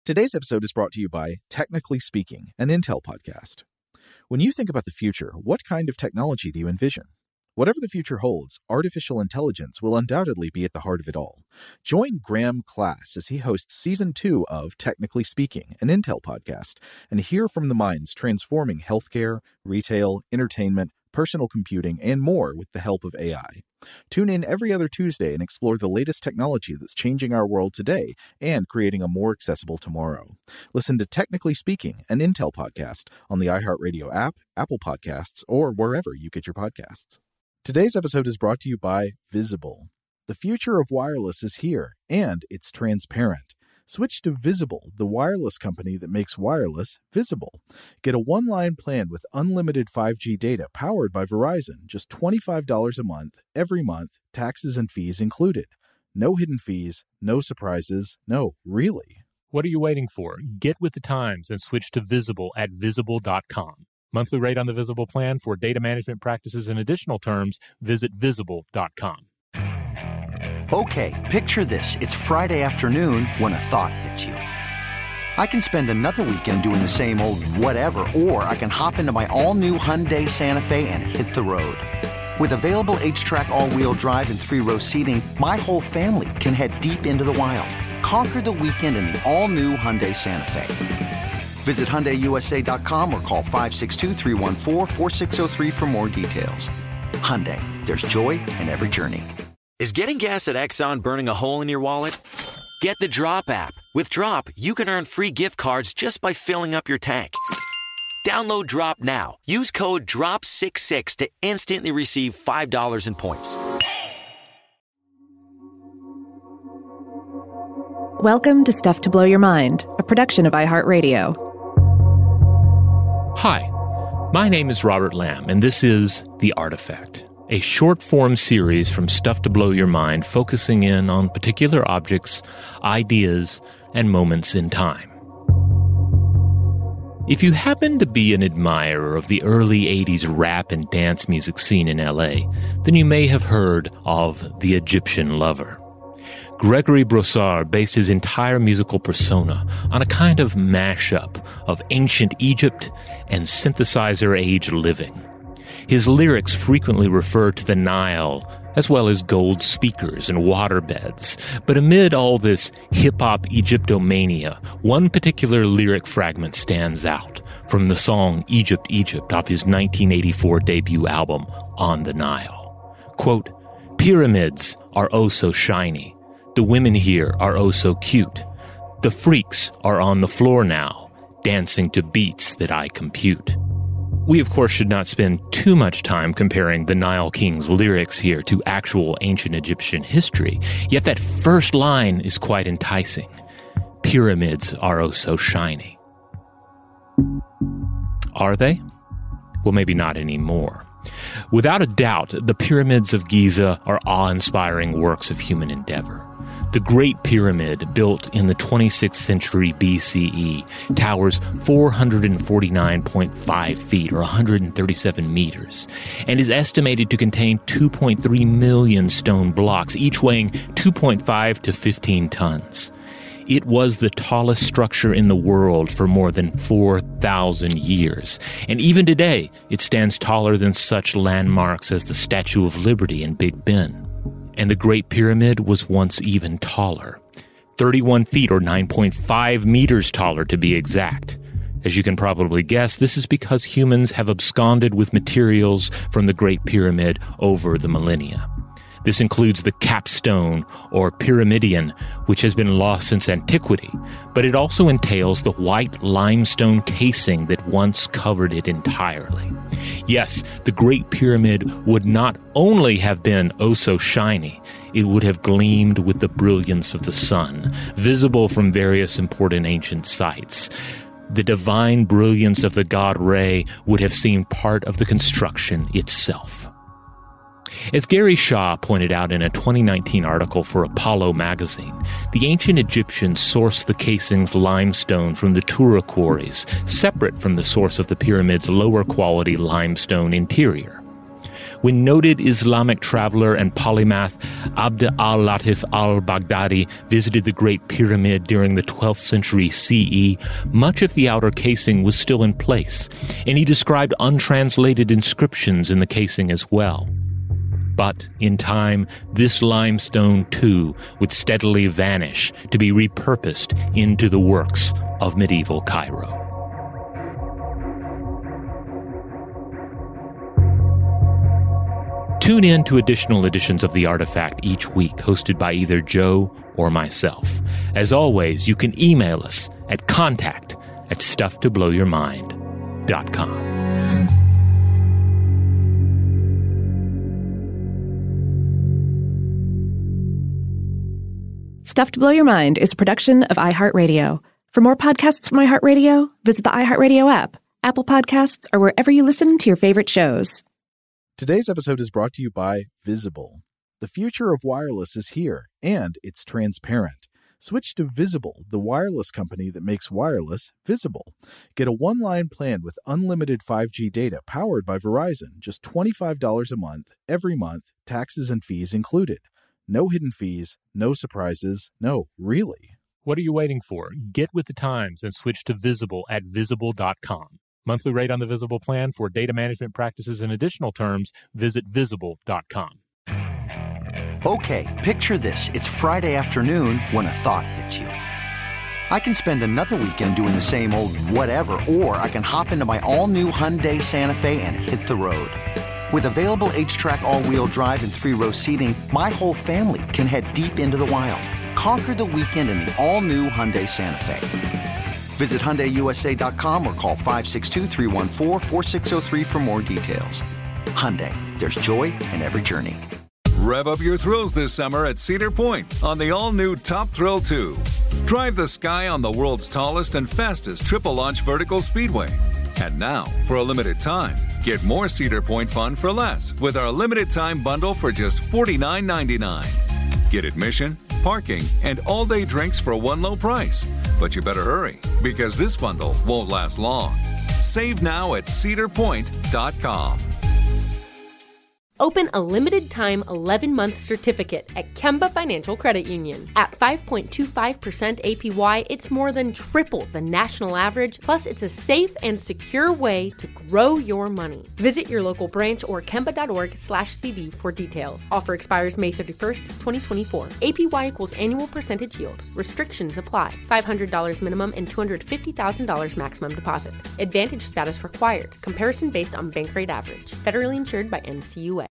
Today's episode is brought to you by Technically Speaking, an Intel podcast. When you think about the future, what kind of technology do you envision? Whatever the future holds, artificial intelligence will undoubtedly be at the heart of it all. Join Graham Class as he hosts Season 2 of Technically Speaking, an Intel podcast, and hear from the minds transforming healthcare, retail, entertainment, personal computing, and more with the help of AI. Tune in every other Tuesday and explore the latest technology that's changing our world today and creating a more accessible tomorrow. Listen to Technically Speaking, an Intel podcast on the iHeartRadio app, Apple Podcasts, or wherever you get your podcasts. Today's episode is brought to you by Visible. The future of wireless is here, and it's transparent. Switch to Visible, the wireless company that makes wireless visible. Get a one-line plan with unlimited 5G data powered by Verizon, just $25 a month, every month, taxes and fees included. No hidden fees, no surprises, no, really. What are you waiting for? Get with the times and switch to Visible at Visible.com. Monthly rate on the Visible plan for data management practices and additional terms, visit Visible.com. Okay, picture this. It's Friday afternoon when a thought hits you. I can spend another weekend doing the same old whatever, or I can hop into my all-new Hyundai Santa Fe and hit the road. With available H-Track all-wheel drive and 3-row seating, my whole family can head deep into the wild. Conquer the weekend in the all-new Hyundai Santa Fe. Visit HyundaiUSA.com or call 562-314-4603 for more details. Hyundai, there's joy in every journey. Is getting gas at Exxon burning a hole in your wallet? Get the Drop app. With Drop, you can earn free gift cards just by filling up your tank. Download Drop now. Use code DROP66 to instantly receive $5 in points. Welcome to Stuff to Blow Your Mind, a production of iHeartRadio. Hi, my name is Robert Lamb, and this is The Artifact, a short-form series from Stuff to Blow Your Mind focusing in on particular objects, ideas, and moments in time. If you happen to be an admirer of the early 80s rap and dance music scene in LA, then you may have heard of The Egyptian Lover. Gregory Broussard based his entire musical persona on a kind of mashup of ancient Egypt and synthesizer-age living. His lyrics frequently refer to the Nile, as well as gold speakers and waterbeds. But amid all this hip-hop Egyptomania, one particular lyric fragment stands out from the song Egypt, Egypt off his 1984 debut album, On the Nile. Quote, "Pyramids are oh so shiny. The women here are oh so cute. The freaks are on the floor now, dancing to beats that I compute." We, of course, should not spend too much time comparing the Nile King's lyrics here to actual ancient Egyptian history, yet that first line is quite enticing. Pyramids are oh so shiny. Are they? Well, maybe not anymore. Without a doubt, the pyramids of Giza are awe-inspiring works of human endeavor. The Great Pyramid, built in the 26th century BCE, towers 449.5 feet, or 137 meters, and is estimated to contain 2.3 million stone blocks, each weighing 2.5 to 15 tons. It was the tallest structure in the world for more than 4,000 years, and even today, it stands taller than such landmarks as the Statue of Liberty in Big Ben. And the Great Pyramid was once even taller, 31 feet or 9.5 meters taller to be exact. As you can probably guess, this is because humans have absconded with materials from the Great Pyramid over the millennia. This includes the capstone, or pyramidion, which has been lost since antiquity, but it also entails the white limestone casing that once covered it entirely. Yes, the Great Pyramid would not only have been oh so shiny, it would have gleamed with the brilliance of the sun, visible from various important ancient sites. The divine brilliance of the god Re would have seemed part of the construction itself. As Gary Shaw pointed out in a 2019 article for Apollo magazine, the ancient Egyptians sourced the casing's limestone from the Tura quarries, separate from the source of the pyramid's lower-quality limestone interior. When noted Islamic traveler and polymath Abd al-Latif al-Baghdadi visited the Great Pyramid during the 12th century CE, much of the outer casing was still in place, and he described untranslated inscriptions in the casing as well. But in time, this limestone too would steadily vanish to be repurposed into the works of medieval Cairo. Tune in to additional editions of The Artifact each week, hosted by either Joe or myself. As always, you can email us at contact@stufftoblowyourmind.com. Stuff to Blow Your Mind is a production of iHeartRadio. For more podcasts from iHeartRadio, visit the iHeartRadio app, Apple Podcasts, or wherever you listen to your favorite shows. Today's episode is brought to you by Visible. The future of wireless is here, and it's transparent. Switch to Visible, the wireless company that makes wireless visible. Get a one-line plan with unlimited 5G data powered by Verizon, just $25 a month, every month, taxes and fees included. No hidden fees, no surprises, no, really. What are you waiting for? Get with the times and switch to Visible at Visible.com. Monthly rate on the Visible plan. For data management practices and additional terms, visit Visible.com. Okay, picture this. It's Friday afternoon when a thought hits you. I can spend another weekend doing the same old whatever, or I can hop into my all-new Hyundai Santa Fe and hit the road. With available H-Track all-wheel drive and 3-row seating, my whole family can head deep into the wild. Conquer the weekend in the all-new Hyundai Santa Fe. Visit HyundaiUSA.com or call 562-314-4603 for more details. Hyundai, there's joy in every journey. Rev up your thrills this summer at Cedar Point on the all-new Top Thrill 2. Drive the sky on the world's tallest and fastest triple-launch vertical speedway. And now, for a limited time, get more Cedar Point fun for less with our limited-time bundle for just $49.99. Get admission, parking, and all-day drinks for one low price. But you better hurry, because this bundle won't last long. Save now at cedarpoint.com. Open a limited-time 11-month certificate at Kemba Financial Credit Union. At 5.25% APY, it's more than triple the national average, plus it's a safe and secure way to grow your money. Visit your local branch or kemba.org/cb for details. Offer expires May 31st, 2024. APY equals annual percentage yield. Restrictions apply. $500 minimum and $250,000 maximum deposit. Advantage status required. Comparison based on bank rate average. Federally insured by NCUA.